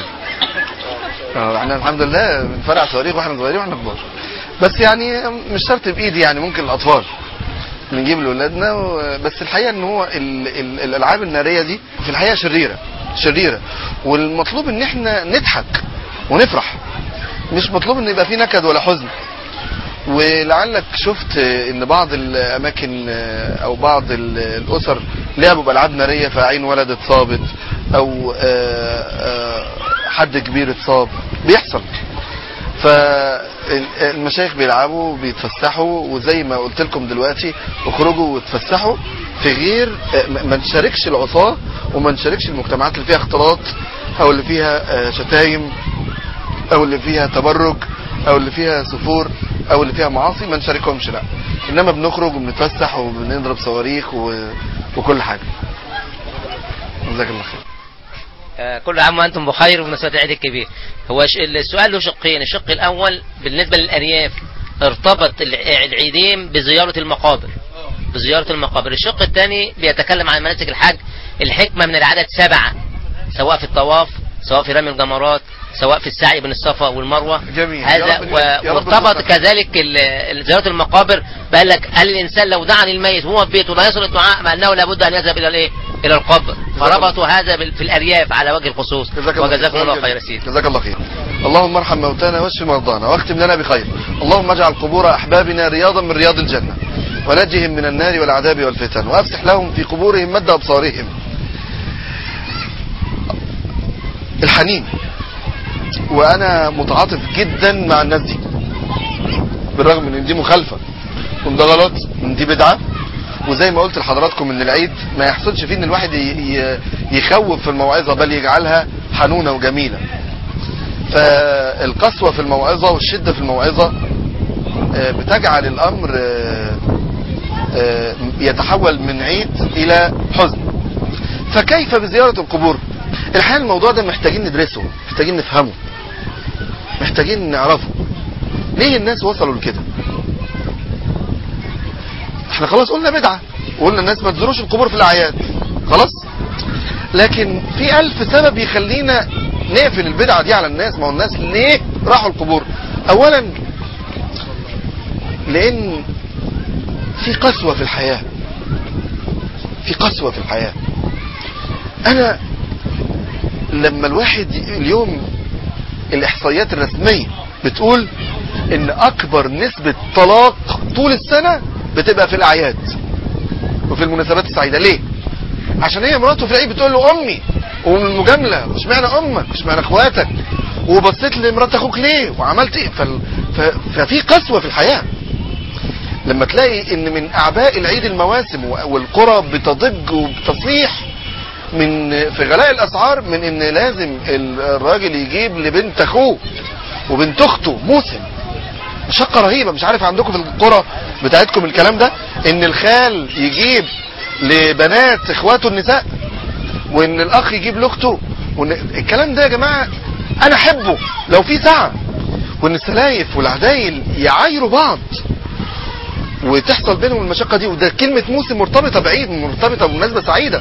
احنا الحمد لله بنفرقع صواريخ واحنا صغيرين واحنا كبار. بس يعني مش شرط بايدي، يعني ممكن الاطفال بنجيب لاولادنا بس الحقيقه ان هو الالعاب الناريه دي في الحقيقه شريره، والمطلوب ان احنا نضحك ونفرح، مش مطلوب ان يبقى في نكد ولا حزن. ولعلك شفت ان بعض الاماكن او بعض الاسر لعبوا بالعاب ناريه فعين ولد اتصابت او حد كبير اتصاب، بيحصل. فالمشايخ بيلعبوا بيتفسحوا، وزي ما قلت لكم دلوقتي اخرجوا وتفسحوا في غير ما نشاركش العصاه وما نشاركش المجتمعات اللي فيها اختلاط او اللي فيها شتايم او اللي فيها تبرج او اللي فيها سفور او اللي فيها معاصي، ما نشاركهمش، لا، انما بنخرج وبنتفسح وبنضرب صواريخ وكل حاجه. جزاك الله خير. كل عام وانتم بخير وبمناسبة العيد الكبير. هو السؤال له شقين. الشق الاول بالنسبه للارياف ارتبط العيدين بزياره المقابر. الشق الثاني بيتكلم عن مناسك الحج. الحكمه من العدد 7، سواء في الطواف، سواء في رمي الجمرات، سواء في السعي بين الصفا والمروه. جميل. هذا وارتبط كذلك زياره المقابر. بقول لك هل الانسان لو دعا للميت وهو في بيته لا يصل الدعاء مع انه لابد ان يذهب الى الايه؟ الى القبر. فربطوا هذا في الارياف على وجه الخصوص. وجزاكم الله خير سيدي. جزاك الله خير. اللهم ارحم موتانا واشف مرضانا واختم لنا بخير. اللهم اجعل قبور احبابنا رياضا من رياض الجنه ونجهم من النار والعذاب والفتن وافسح لهم في قبورهم مد ابصارهم. الحنين، وانا متعاطف جدا مع الناس دي بالرغم من ان دي مخالفه وان ده غلط وان دي بدعه، وزي ما قلت لحضراتكم ان العيد ما يحصلش فيه ان الواحد يخوف في الموعظه بل يجعلها حنونه وجميله. فالقسوه في الموعظه والشده في الموعظه بتجعل الامر يتحول من عيد الى حزن. فكيف بزياره القبور؟ الحقيقه الموضوع ده محتاجين ندرسه، محتاجين نفهمه، محتاجين نعرفه ليه الناس وصلوا لكده. احنا خلاص قلنا بدعه وقلنا الناس ما تزوروش القبور في الاعياد خلاص، لكن في 1000 سبب يخلينا نقفل البدعه دي على الناس. ما هو الناس ليه راحوا القبور؟ اولا لان في قسوه في الحياه، انا لما الواحد اليوم الاحصائيات الرسميه بتقول ان اكبر نسبه طلاق طول السنه بتبقى في الاعياد وفي المناسبات السعيده. ليه؟ عشان هي مراته في العيد بتقول له امي، ومن المجامله اشمعنى امك، اشمعنى اخواتك، وبصيت لمرات اخوك ليه وعملت ايه. ففي قسوة في الحياة لما تلاقي ان من اعباء العيد المواسم والقرى بتضج وبتصيح في غلاء الاسعار من ان لازم الراجل يجيب لبنت اخوه وبنت اخته موسم. مشقة رهيبة. مش عارف عندكم في القرى بتاعتكم الكلام ده، ان الخال يجيب لبنات اخواته النساء، وان الاخ يجيب لاخته، الكلام ده يا جماعة انا احبه لو في ساعة، وان السلايف والعدايل يعايروا بعض وتحصل بينهم المشقة دي. وده كلمة موسم مرتبطة بعيد، مرتبطة بمناسبة سعيدة.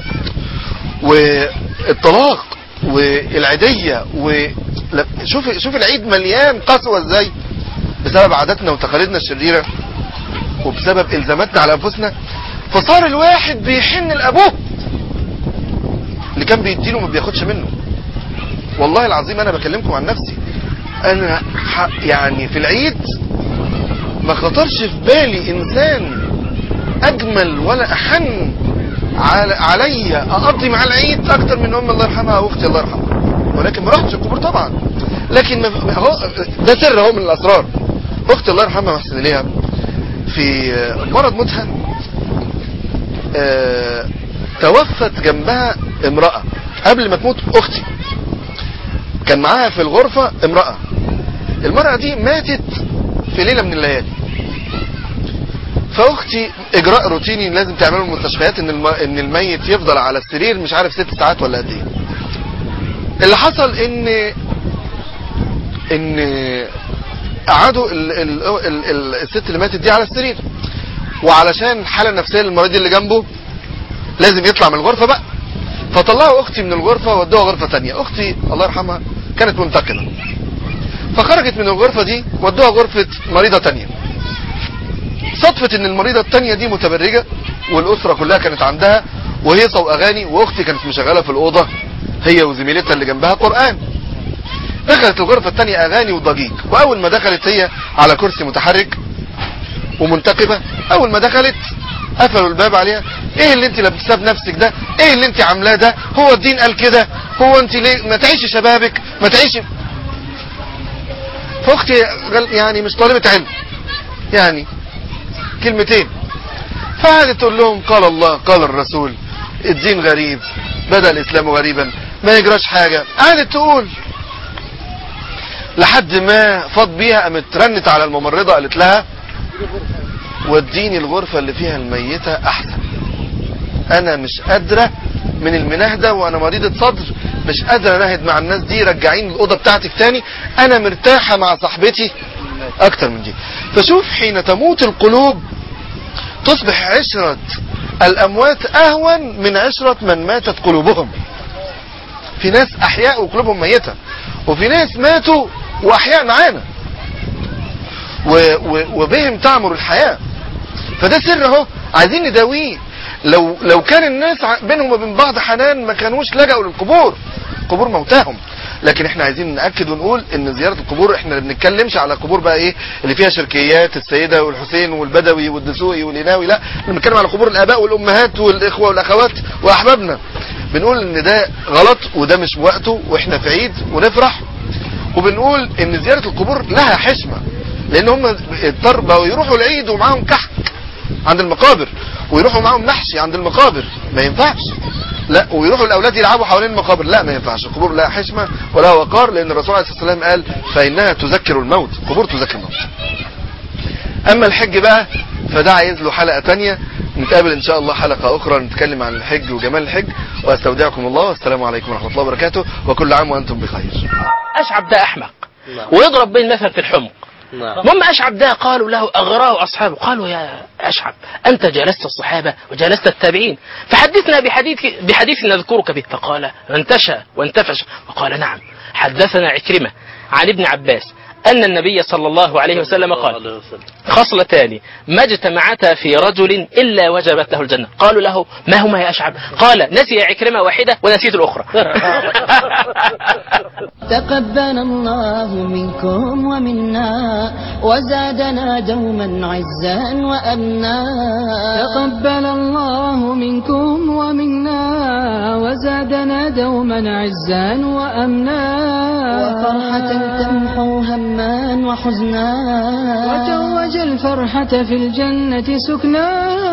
والطلاق والعيدية شوف العيد مليان قسوة ازاي بسبب عاداتنا وتقاليدنا الشريرة وبسبب الزاماتنا على انفسنا. فصار الواحد بيحن لابوه اللي كان بيديله ما بياخدش منه. والله العظيم انا بكلمكم عن نفسي، انا يعني في العيد ما خطرش في بالي انسان اجمل ولا احن علي اقضي مع العيد اكتر من امي الله يرحمها واختي الله يرحمها. ولكن ما رحتش القبور طبعا، لكن هو ده سر اهو من الاسرار. اختي الله يرحمها واحسن اليها في مرض موتها توفت جنبها امرأة قبل ما تموت. اختي كان معاها في الغرفة امرأة، المرأة دي ماتت في ليلة من الليالي. فاختي اجراء روتيني لازم تعمله المستشفيات ان الميت يفضل على السرير مش عارف 6 ساعات ولا قد ايه. اللي حصل ان قعدوا الست اللي ماتت دي على السرير، وعلشان الحالة النفسية للمريض اللي جنبه لازم يطلع من الغرفة بقى، فطلعوا اختي من الغرفة وودوها غرفة تانية. اختي الله يرحمها كانت منتقدة، فخرجت من الغرفة دي ودوها غرفة مريضة تانية. صدفة ان المريضة التانية دي متبرجة والاسرة كلها كانت عندها وهيصة واغاني، واختي كانت مشغلة في الاوضة هي وزميلتها اللي جنبها قرآن. دخلت الغرفة التانية اغاني وضجيج، واول ما دخلت هي على كرسي متحرك ومنتقبة، اول ما دخلت قفلوا الباب عليها. ايه اللي انت لابساه بنفسك ده؟ ايه اللي انت عاملاه ده؟ هو الدين قال كده؟ هو انت ليه ما تعيشي شبابك؟ ما تعيشي. فاختي يعني مش طالبة علم، يعني كلمتين، فقعدت تقول لهم قال الله قال الرسول، الدين غريب، بدأ الاسلام غريبا، ما يجراش حاجة. قعدت تقول لحد ما فاض بيها، قامت رنت على الممرضة قالت لها وديني الغرفة اللي فيها الميتة احسن، انا مش قادرة من المناهدة وانا مريضة صدر، مش قادرة اناهد مع الناس دي، رجعيني الأوضة بتاعتك تاني، انا مرتاحة مع صاحبتي اكتر من دي. فشوف حين تموت القلوب تصبح عشرة الاموات اهون من عشرة من ماتت قلوبهم. في ناس احياء وقلوبهم ميتة، وفي ناس ماتوا واحياء معانا وبهم تعمر الحياة. فده سر اهو عايزين نداويه. لو كان الناس بينهم وبين بعض حنان ما كانوش لجأوا للقبور، قبور موتاهم. لكن احنا عايزين نأكد ونقول ان زيارة القبور، احنا ما بنتكلمش على قبور بقى ايه اللي فيها شركيات السيدة والحسين والبدوي والدسوقي والإناوي، لا، احنا بنتكلم على قبور الآباء والأمهات والإخوة والأخوات وأحبابنا. بنقول ان ده غلط وده مش وقته، واحنا في عيد ونفرح. وبنقول ان زيارة القبور لها حشمة، لان هم بقوا يروحوا العيد ومعاهم كحك عند المقابر، ويروحوا معاهم محشي عند المقابر، ما ينفعش. لا، ويروحوا الاولاد يلعبوا حوالين المقابر، لا ما ينفعش. القبور لها حشمة ولها وقار، لان الرسول عليه الصلاة والسلام قال فإنها تذكر الموت، القبور تذكر الموت. اما الحج بقى فده عايز له حلقة تانية، نتقابل ان شاء الله حلقة اخرى نتكلم عن الحج وجمال الحج. واستودعكم الله، والسلام عليكم ورحمة الله وبركاته، وكل عام وانتم بخير. أشعب ده أحمق ويضرب به المثل في الحمق. المهم أشعب ده قالوا له أغراه أصحابه، قالوا يا أشعب أنت جالست الصحابة وجالست التابعين، فحدثنا بحديث نذكرك به. فقال انتشى وانتفش وقال نعم، حدثنا عكرمة عن ابن عباس أن النبي صلى الله عليه وسلم قال خصلتان ما اجتمعتا في رجل إلا وجبت له الجنة. قالوا له ما هما يا أشعب؟ قال نسي عكرمة واحدة ونسيت الأخرى. تقبل الله منكم ومنا وزادنا دوما عزا وأمنا. تقبل الله منكم ومنا وزادنا دوما عزا وأمنا وفرحة تمحو هما وحزنا وتوج الفرحة في الجنة سكنا.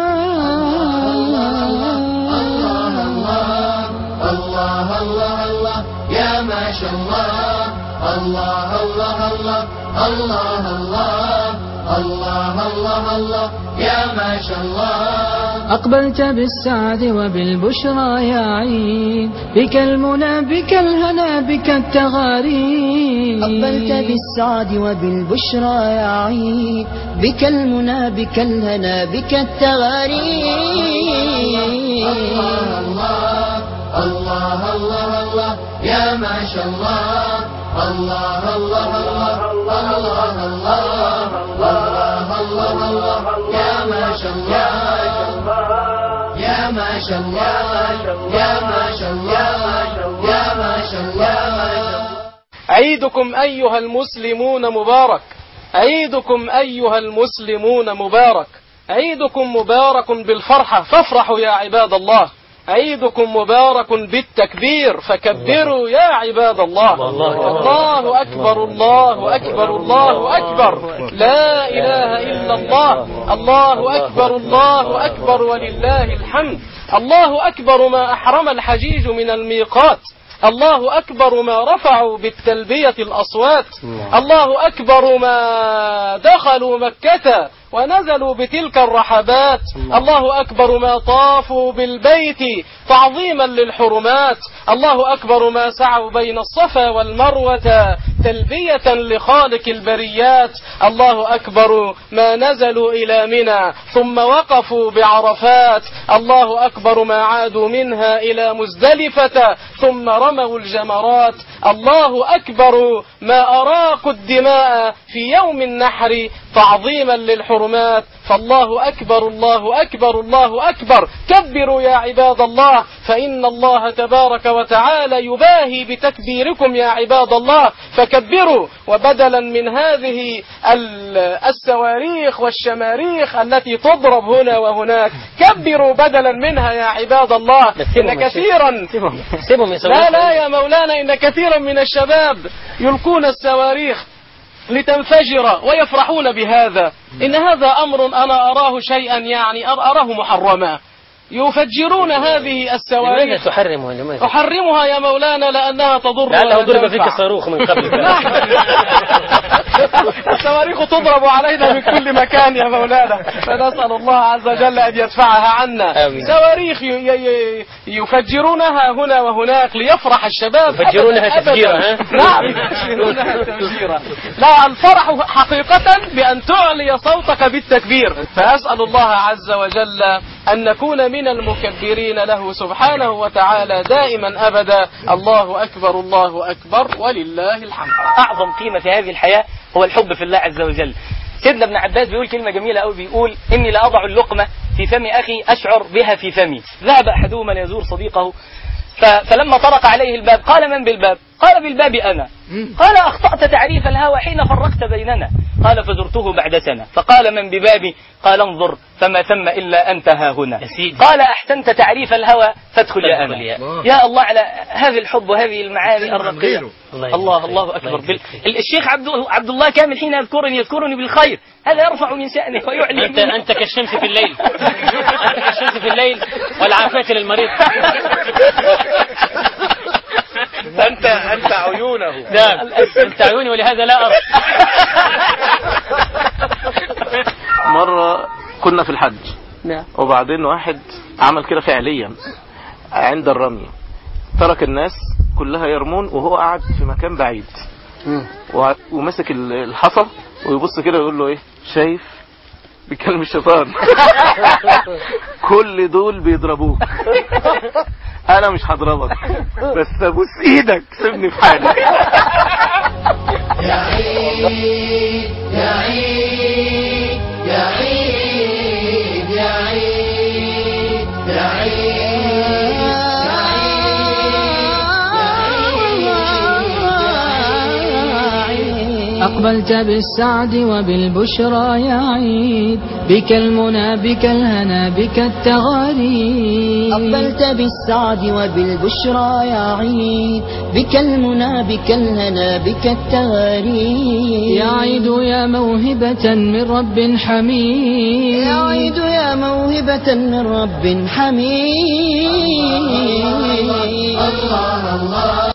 الله الله الله الله الله يا ما شاء الله. الله الله الله الله الله الله الله الله يا ما شاء الله. أقبلت بالسعد وبالبشرى يا عيد، بك المنى بك الهنا بك التغاريد. أقبلت بالسعد وبالبشرى يا عيد، بك المنى بك الهنا بك التغاريد. الله الله الله الله يا ما شاء الله. الله الله الله الله الله الله الله الله يا ما شاء الله. يا ما شاء الله يا ما شاء الله يا ما شاء الله. عيدكم أيها المسلمون مبارك، عيدكم أيها المسلمون مبارك، عيدكم مبارك بالفرحة فافرحوا يا عباد الله، عيدكم مبارك بالتكبير فكبروا يا عباد الله. الله أكبر الله أكبر الله أكبر، لا إله إلا الله، الله أكبر الله أكبر ولله الحمد. الله أكبر ما أحرم الحجيج من الميقات، الله أكبر ما رفعوا بالتلبية الأصوات، الله أكبر ما دخلوا مكة ونزلوا بتلك الرحبات، الله أكبر ما طافوا بالبيت تعظيما للحرمات، الله أكبر ما سعوا بين الصفا والمروة تلبية لخالق البريات، الله أكبر ما نزلوا إلى منى ثم وقفوا بعرفات، الله أكبر ما عادوا منها إلى مزدلفة ثم رموا الجمرات، الله أكبر ما أراقوا الدماء في يوم النحر تعظيما للحرمات. فالله أكبر الله أكبر الله أكبر. كبروا يا عباد الله، فإن الله تبارك وتعالى يباهي بتكبيركم يا عباد الله، فكبروا. وبدلا من هذه الصواريخ والشماريخ التي تضرب هنا وهناك، كبروا بدلا منها يا عباد الله. إن كثيرا لا يا مولانا، إن كثيرا من الشباب يلقون الصواريخ لتنفجر ويفرحون بهذا. إن هذا أمر أنا أراه شيئا يعني أراه محرما. يفجرون هذه الصواريخ. لماذا تحرمها؟ لماذا؟ أحرمها يا مولانا لأنها تضر. لأنه ضرب فيك صاروخ من قبل. الصواريخ تضرب علينا من كل مكان يا مولانا، فنسأل الله عز وجل أن يدفعها عنا. صواريخ يفجرونها هنا وهناك ليفرح الشباب. يفجرونها تفجيرا. نعم يفجرونها تفجيرا. لا، الفرح حقيقة بأن تعلي صوتك بالتكبير. فأسأل الله عز وجل أن نكون من المكبرين له سبحانه وتعالى دائما أبدا. الله أكبر الله أكبر ولله الحمد. أعظم قيمة في هذه الحياة هو الحب في الله عز وجل. سيدنا ابن عباس بيقول كلمة جميلة أوي، بيقول إني لأضع اللقمة في فم أخي أشعر بها في فمي. ذهب أحدهما ليزور صديقه، فلما طرق عليه الباب قال: من بالباب؟ قال: بالباب أنا. قال: أخطأت تعريف الهوى حين فرقت بيننا. قال: فزرته بعد سنة. فقال: من ببابي؟ قال: انظر فما ثم إلا أنت ها هنا. قال: أحسنت تعريف الهوى فادخل يا أنا. يا الله على هذا الحب وهذه المعاني الرقيقة. الله أكبر. الشيخ عبد الله كامل حين يذكرني بالخير، هذا يرفع من شأنه ويعلي. أنت كالشمس في الليل، أنت كالشمس في الليل والعافية للمريض. أنت عيونه. نعم أنت عيوني ولهذا لا أرى. مرة كنا في الحج، وبعدين واحد عمل كده فعليا عند الرمي، ترك الناس كلها يرمون وهو قاعد في مكان بعيد، ومسك الحصى ويبص كده ويقول له: ايه شايف؟ بيكلم الشيطان. كل دول بيضربوك، انا مش هضربك، بس ابوس ايدك سيبني في حالي. يا عيد يا عيد يا عيد يا عيد يا عيد. أقبلت بالسعد وبالبشرى يا عيد بك المنى بك الهنا بك التغاريد أقبلت بالسعد وبالبشرى يا عيد بك المنى بك الهنا بك التغاريد يا عيد يا موهبة من رب حميد يا عيد يا موهبة من رب حميد